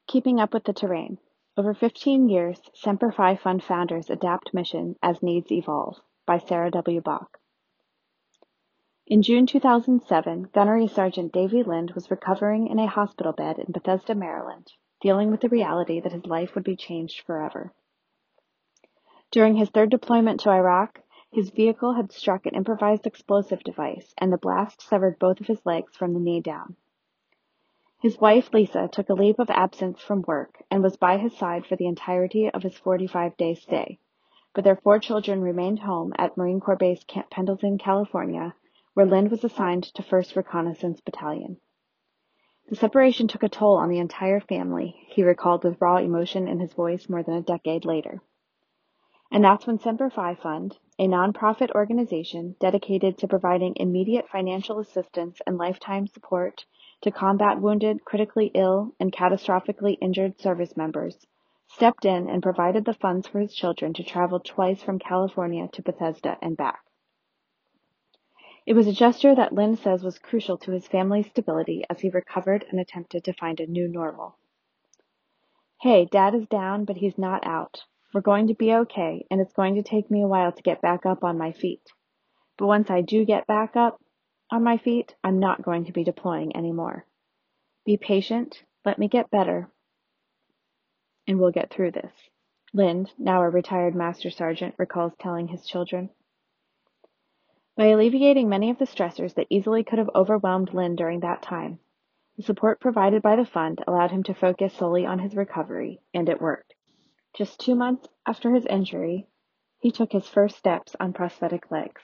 Keeping Up with the Terrain. Over 15 years, Semper Fi Fund founders adapt mission as needs evolve, by Sarah W. Bach. In June 2007, Gunnery Sergeant Davy Lind was recovering in a hospital bed in Bethesda, Maryland, dealing with the reality that his life would be changed forever. During his third deployment to Iraq, his vehicle had struck an improvised explosive device, and the blast severed both of his legs from the knee down. His wife, Lisa, took a leave of absence from work and was by his side for the entirety of his 45-day stay, but their 4 children remained home at Marine Corps Base Camp Pendleton, California, where Lind was assigned to 1st Reconnaissance Battalion. The separation took a toll on the entire family, he recalled with raw emotion in his voice more than a decade later. And that's when Semper Fi Fund, a nonprofit organization dedicated to providing immediate financial assistance and lifetime support to combat wounded, critically ill, and catastrophically injured service members, stepped in and provided the funds for his children to travel twice from California to Bethesda and back. It was a gesture that Lind says was crucial to his family's stability as he recovered and attempted to find a new normal. Hey, Dad is down, but he's not out. We're going to be okay, and it's going to take me a while to get back up on my feet. But once I do get back up on my feet, I'm not going to be deploying anymore. Be patient, let me get better, and we'll get through this. Lind, now a retired master sergeant, recalls telling his children. By alleviating many of the stressors that easily could have overwhelmed Lind during that time, the support provided by the fund allowed him to focus solely on his recovery, and it worked. Just 2 months after his injury, he took his first steps on prosthetic legs.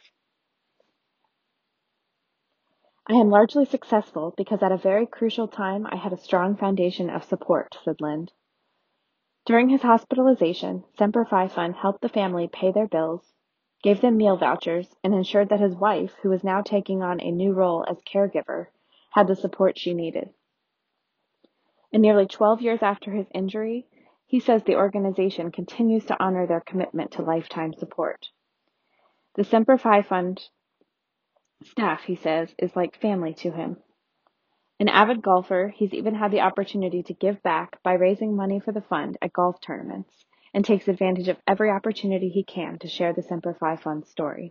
I am largely successful because at a very crucial time I had a strong foundation of support, said Lind. During his hospitalization, Semper Fi Fund helped the family pay their bills, gave them meal vouchers, and ensured that his wife, who was now taking on a new role as caregiver, had the support she needed. And nearly 12 years after his injury, he says the organization continues to honor their commitment to lifetime support. The Semper Fi Fund staff, he says, is like family to him. An avid golfer, he's even had the opportunity to give back by raising money for the fund at golf tournaments and takes advantage of every opportunity he can to share the Semper Fi Fund story.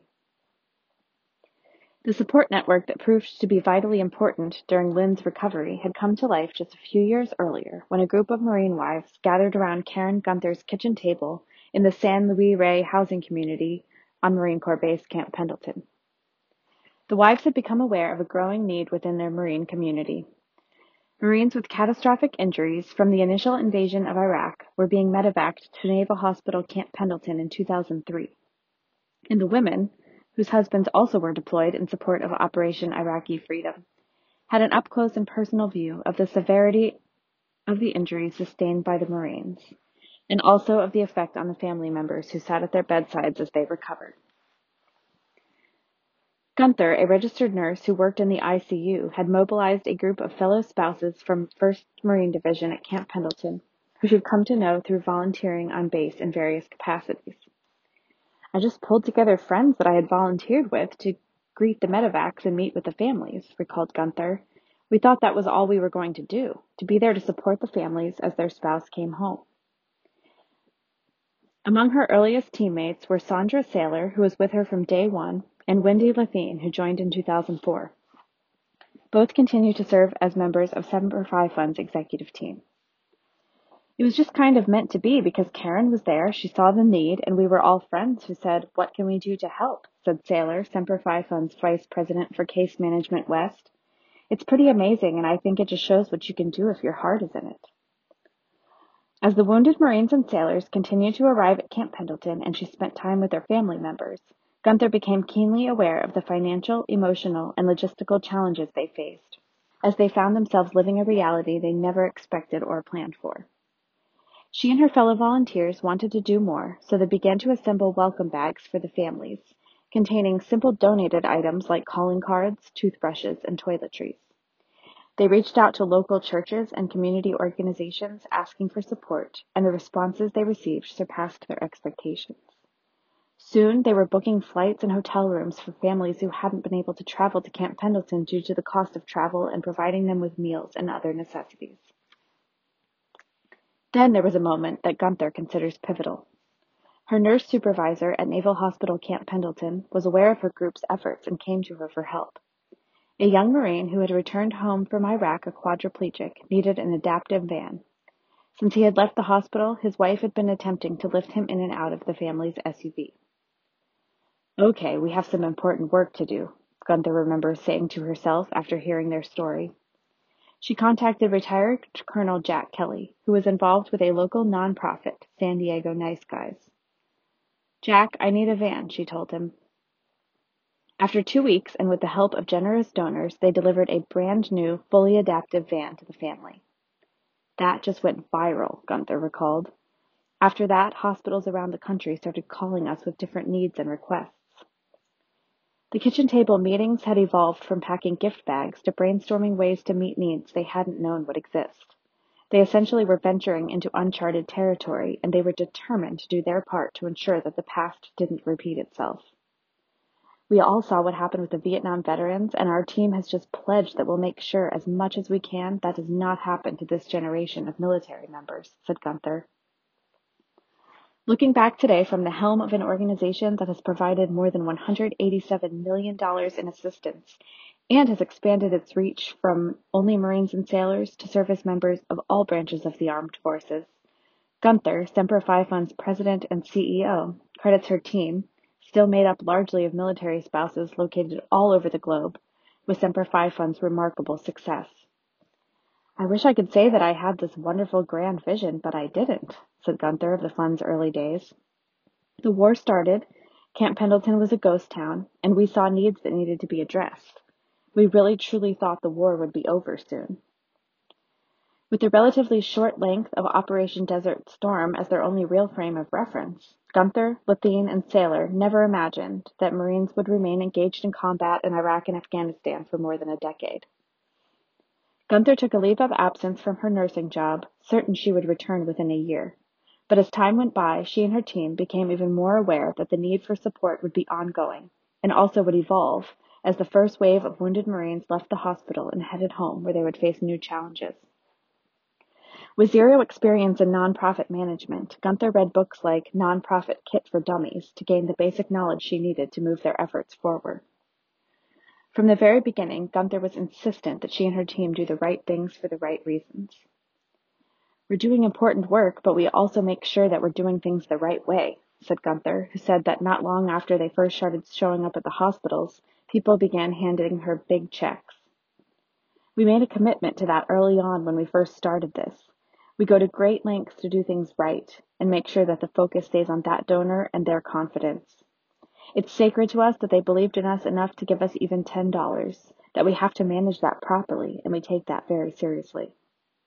The support network that proved to be vitally important during Lind's recovery had come to life just a few years earlier when a group of Marine wives gathered around Karen Gunther's kitchen table in the San Luis Rey housing community on Marine Corps Base Camp Pendleton. The wives had become aware of a growing need within their Marine community. Marines with catastrophic injuries from the initial invasion of Iraq were being medevaced to Naval Hospital Camp Pendleton in 2003. And the women, whose husbands also were deployed in support of Operation Iraqi Freedom, had an up-close and personal view of the severity of the injuries sustained by the Marines, and also of the effect on the family members who sat at their bedsides as they recovered. Gunther, a registered nurse who worked in the ICU, had mobilized a group of fellow spouses from 1st Marine Division at Camp Pendleton, who she'd come to know through volunteering on base in various capacities. I just pulled together friends that I had volunteered with to greet the medevacs and meet with the families, recalled Gunther. We thought that was all we were going to do, to be there to support the families as their spouse came home. Among her earliest teammates were Sandra Saylor, who was with her from day one, and Wendy Lathine, who joined in 2004. Both continue to serve as members of Semper Fi Fund's executive team. It was just kind of meant to be because Karen was there, she saw the need, and we were all friends who said, "What can we do to help?" said Saylor, Semper Fi Fund's vice president for Case Management West. It's pretty amazing, and I think it just shows what you can do if your heart is in it. As the wounded Marines and sailors continued to arrive at Camp Pendleton and she spent time with their family members, Gunther became keenly aware of the financial, emotional, and logistical challenges they faced, as they found themselves living a reality they never expected or planned for. She and her fellow volunteers wanted to do more, so they began to assemble welcome bags for the families, containing simple donated items like calling cards, toothbrushes, and toiletries. They reached out to local churches and community organizations asking for support, and the responses they received surpassed their expectations. Soon, they were booking flights and hotel rooms for families who hadn't been able to travel to Camp Pendleton due to the cost of travel and providing them with meals and other necessities. Then there was a moment that Gunther considers pivotal. Her nurse supervisor at Naval Hospital Camp Pendleton was aware of her group's efforts and came to her for help. A young Marine who had returned home from Iraq a quadriplegic needed an adaptive van. Since he had left the hospital, his wife had been attempting to lift him in and out of the family's SUV. Okay, we have some important work to do, Gunther remembers saying to herself after hearing their story. She contacted retired Colonel Jack Kelly, who was involved with a local nonprofit, San Diego Nice Guys. Jack, I need a van, she told him. After 2 weeks, and with the help of generous donors, they delivered a brand new, fully adaptive van to the family. That just went viral, Gunther recalled. After that, hospitals around the country started calling us with different needs and requests. The kitchen table meetings had evolved from packing gift bags to brainstorming ways to meet needs they hadn't known would exist. They essentially were venturing into uncharted territory, and they were determined to do their part to ensure that the past didn't repeat itself. We all saw what happened with the Vietnam veterans, and our team has just pledged that we'll make sure as much as we can that does not happen to this generation of military members, said Gunther. Looking back today from the helm of an organization that has provided more than $187 million in assistance and has expanded its reach from only Marines and sailors to service members of all branches of the armed forces, Gunther, Semper Fi Fund's president and CEO, credits her team, still made up largely of military spouses located all over the globe, with Semper Fi Fund's remarkable success. I wish I could say that I had this wonderful grand vision, but I didn't, said Gunther of the fund's early days. The war started, Camp Pendleton was a ghost town, and we saw needs that needed to be addressed. We really truly thought the war would be over soon. With the relatively short length of Operation Desert Storm as their only real frame of reference, Gunther, Lathine, and Sailor never imagined that Marines would remain engaged in combat in Iraq and Afghanistan for more than a decade. Gunther took a leave of absence from her nursing job, certain she would return within a year. But as time went by, she and her team became even more aware that the need for support would be ongoing, and also would evolve, as the first wave of wounded Marines left the hospital and headed home where they would face new challenges. With zero experience in nonprofit management, Gunther read books like Nonprofit Kit for Dummies to gain the basic knowledge she needed to move their efforts forward. From the very beginning, Gunther was insistent that she and her team do the right things for the right reasons. We're doing important work, but we also make sure that we're doing things the right way, said Gunther, who said that not long after they first started showing up at the hospitals, people began handing her big checks. We made a commitment to that early on when we first started this. We go to great lengths to do things right and make sure that the focus stays on that donor and their confidence. It's sacred to us that they believed in us enough to give us even $10, that we have to manage that properly, and we take that very seriously.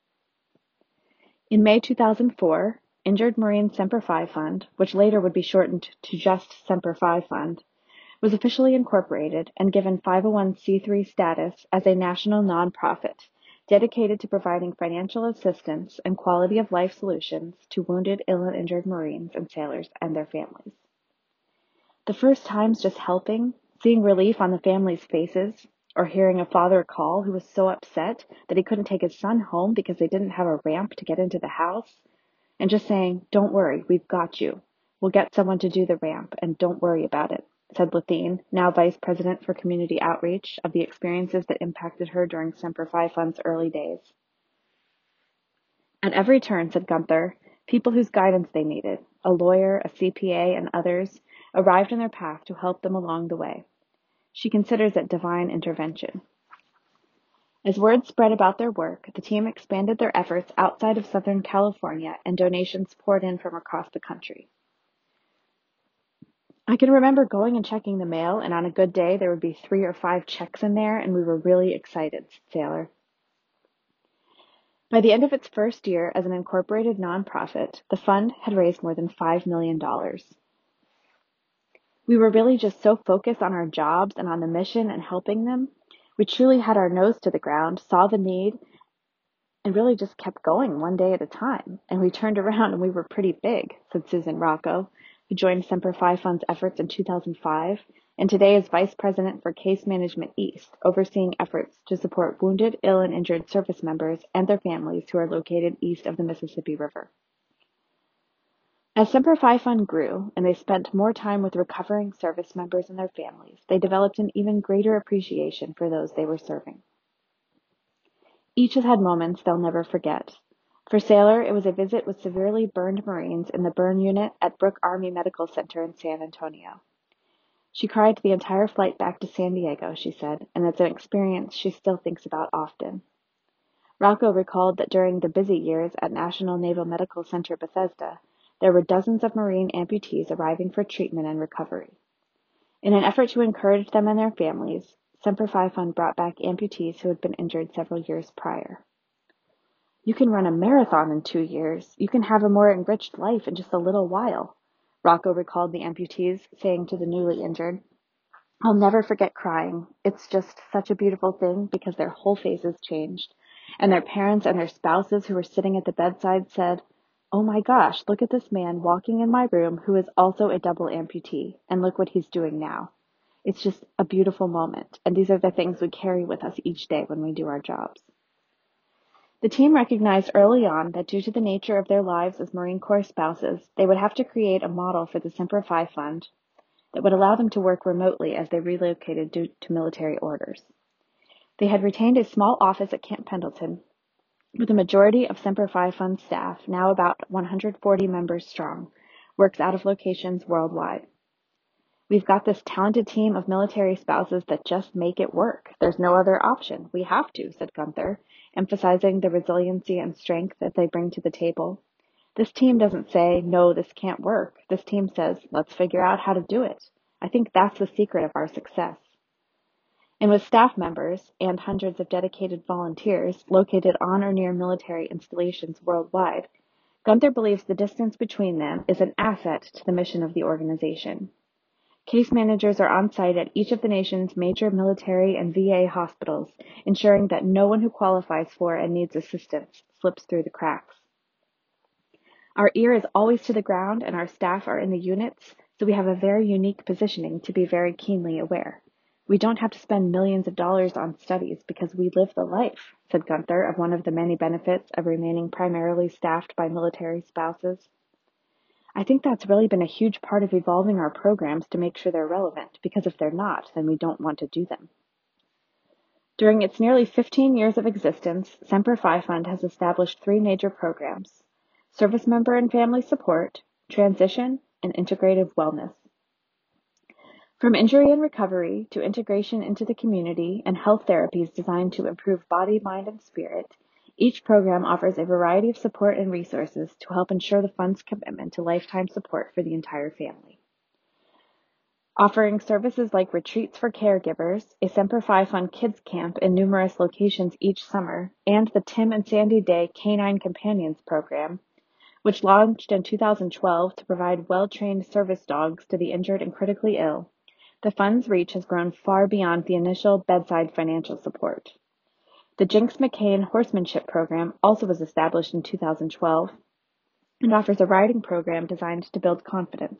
In May 2004, Injured Marine Semper Fi Fund, which later would be shortened to just Semper Fi Fund, was officially incorporated and given 501c3 status as a national nonprofit dedicated to providing financial assistance and quality of life solutions to wounded, ill, and injured Marines and sailors and their families. The first times just helping, seeing relief on the families' faces, or hearing a father call who was so upset that he couldn't take his son home because they didn't have a ramp to get into the house, and just saying, "Don't worry, we've got you. We'll get someone to do the ramp, and don't worry about it," said Lathine, now Vice President for Community Outreach, of the experiences that impacted her during Semper Fi Fund's early days. At every turn, said Gunther, people whose guidance they needed, a lawyer, a CPA, and others, arrived in their path to help them along the way. She considers it divine intervention. As word spread about their work, the team expanded their efforts outside of Southern California, and donations poured in from across the country. I can remember going and checking the mail, and on a good day there would be 3 or 5 checks in there, and we were really excited, said Sailor. By the end of its first year as an incorporated nonprofit, the fund had raised more than $5 million. We were really just so focused on our jobs and on the mission and helping them. We truly had our nose to the ground, saw the need, and really just kept going one day at a time. And we turned around and we were pretty big, said Susan Rocco, who joined Semper Fi Fund's efforts in 2005 and today is Vice President for Case Management East, overseeing efforts to support wounded, ill, and injured service members and their families who are located east of the Mississippi River. As Semper Fi Fund grew and they spent more time with recovering service members and their families, they developed an even greater appreciation for those they were serving. Each has had moments they'll never forget. For Sailor, it was a visit with severely burned Marines in the burn unit at Brooke Army Medical Center in San Antonio. She cried the entire flight back to San Diego, she said, and it's an experience she still thinks about often. Rocco recalled that during the busy years at National Naval Medical Center Bethesda, there were dozens of Marine amputees arriving for treatment and recovery. In an effort to encourage them and their families, Semper Fi Fund brought back amputees who had been injured several years prior. You can run a marathon in 2 years. You can have a more enriched life in just a little while, Rocco recalled the amputees saying to the newly injured. I'll never forget crying. It's just such a beautiful thing because their whole faces changed, and their parents and their spouses who were sitting at the bedside said, oh my gosh, look at this man walking in my room who is also a double amputee, and look what he's doing now. It's just a beautiful moment, and these are the things we carry with us each day when we do our jobs. The team recognized early on that due to the nature of their lives as Marine Corps spouses, they would have to create a model for the Semper Fi Fund that would allow them to work remotely as they relocated due to military orders. They had retained a small office at Camp Pendleton, with a majority of Semper Fi Fund staff, now about 140 members strong, works out of locations worldwide. We've got this talented team of military spouses that just make it work. There's no other option. We have to, said Gunther, emphasizing the resiliency and strength that they bring to the table. This team doesn't say, no, this can't work. This team says, let's figure out how to do it. I think that's the secret of our success. And with staff members and hundreds of dedicated volunteers located on or near military installations worldwide, Gunther believes the distance between them is an asset to the mission of the organization. Case managers are on site at each of the nation's major military and VA hospitals, ensuring that no one who qualifies for and needs assistance slips through the cracks. Our ear is always to the ground and our staff are in the units, so we have a very unique positioning to be very keenly aware. We don't have to spend millions of dollars on studies because we live the life, said Gunther of one of the many benefits of remaining primarily staffed by military spouses. I think that's really been a huge part of evolving our programs to make sure they're relevant, because if they're not, then we don't want to do them. During its nearly 15 years of existence, Semper Fi Fund has established 3 major programs: service member and family support, transition, and integrative wellness. From injury and recovery to integration into the community and health therapies designed to improve body, mind, and spirit, each program offers a variety of support and resources to help ensure the fund's commitment to lifetime support for the entire family. Offering services like retreats for caregivers, a Semper Fi Fund Kids Camp in numerous locations each summer, and the Tim and Sandy Day Canine Companions program, which launched in 2012 to provide well-trained service dogs to the injured and critically ill, the fund's reach has grown far beyond the initial bedside financial support. The Jinx McCain Horsemanship Program also was established in 2012 and offers a riding program designed to build confidence.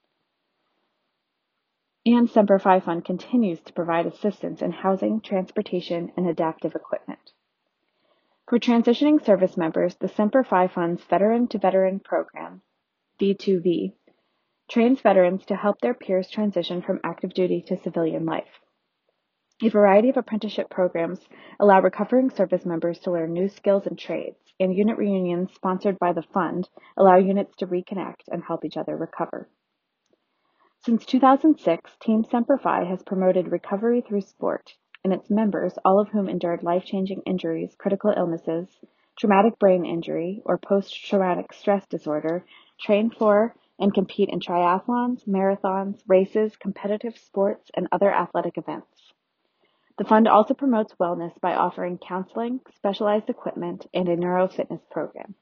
And Semper Fi Fund continues to provide assistance in housing, transportation, and adaptive equipment. For transitioning service members, the Semper Fi Fund's Veteran to Veteran program, V2V, trains veterans to help their peers transition from active duty to civilian life. A variety of apprenticeship programs allow recovering service members to learn new skills and trades, and unit reunions sponsored by the fund allow units to reconnect and help each other recover. Since 2006, Team Semper Fi has promoted recovery through sport, and its members, all of whom endured life-changing injuries, critical illnesses, traumatic brain injury, or post-traumatic stress disorder, train for and compete in triathlons, marathons, races, competitive sports, and other athletic events. The fund also promotes wellness by offering counseling, specialized equipment, and a neurofitness program.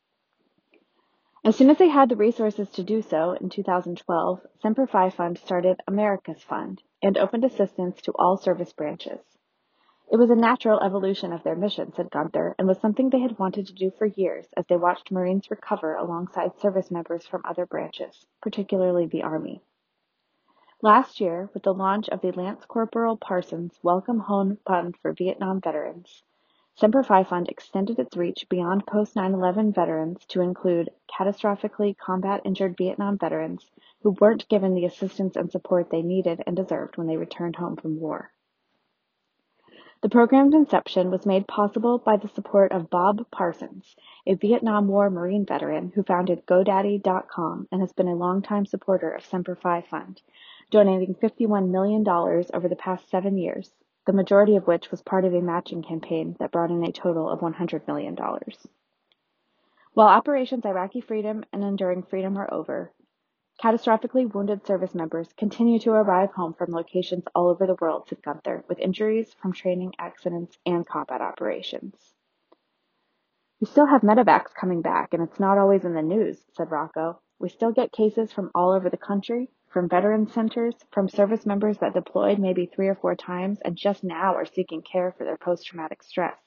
As soon as they had the resources to do so, in 2012, Semper Fi Fund started America's Fund and opened assistance to all service branches. It was a natural evolution of their mission, said Gunther, and was something they had wanted to do for years as they watched Marines recover alongside service members from other branches, particularly the Army. Last year, with the launch of the Lance Corporal Parsons Welcome Home Fund for Vietnam Veterans, Semper Fi Fund extended its reach beyond post-9/11 veterans to include catastrophically combat-injured Vietnam veterans who weren't given the assistance and support they needed and deserved when they returned home from war. The program's inception was made possible by the support of Bob Parsons, a Vietnam War Marine veteran who founded GoDaddy.com and has been a longtime supporter of Semper Fi Fund, donating $51 million over the past 7 years, the majority of which was part of a matching campaign that brought in a total of $100 million. While Operations Iraqi Freedom and Enduring Freedom are over, catastrophically wounded service members continue to arrive home from locations all over the world, said Gunther, with injuries from training, accidents, and combat operations. We still have medevacs coming back, and it's not always in the news, said Rocco. We still get cases from all over the country, from veteran centers, from service members that deployed maybe 3 or 4 times and just now are seeking care for their post-traumatic stress.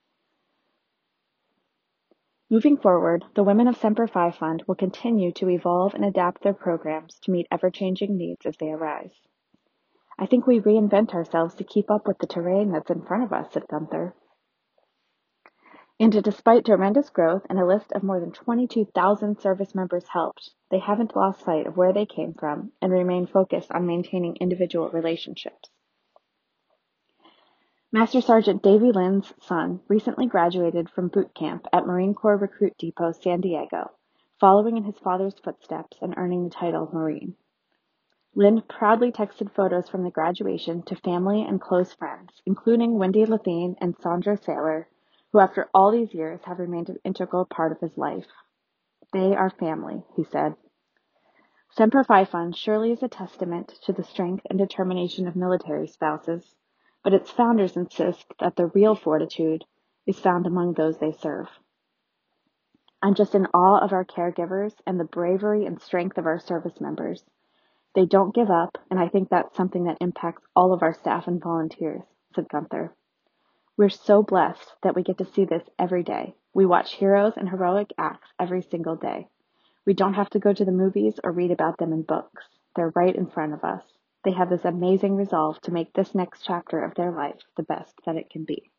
Moving forward, the Women of Semper Fi Fund will continue to evolve and adapt their programs to meet ever-changing needs as they arise. I think we reinvent ourselves to keep up with the terrain that's in front of us, said Gunther. And despite tremendous growth and a list of more than 22,000 service members helped, they haven't lost sight of where they came from and remain focused on maintaining individual relationships. Master Sergeant Davy Lynn's son recently graduated from boot camp at Marine Corps Recruit Depot, San Diego, following in his father's footsteps and earning the title of Marine. Lynn proudly texted photos from the graduation to family and close friends, including Wendy Lethine and Sandra Saylor, who after all these years have remained an integral part of his life. They are family, he said. Semper Fi Fund surely is a testament to the strength and determination of military spouses, but its founders insist that the real fortitude is found among those they serve. I'm just in awe of our caregivers and the bravery and strength of our service members. They don't give up, and I think that's something that impacts all of our staff and volunteers, said Gunther. We're so blessed that we get to see this every day. We watch heroes and heroic acts every single day. We don't have to go to the movies or read about them in books. They're right in front of us. They have this amazing resolve to make this next chapter of their life the best that it can be.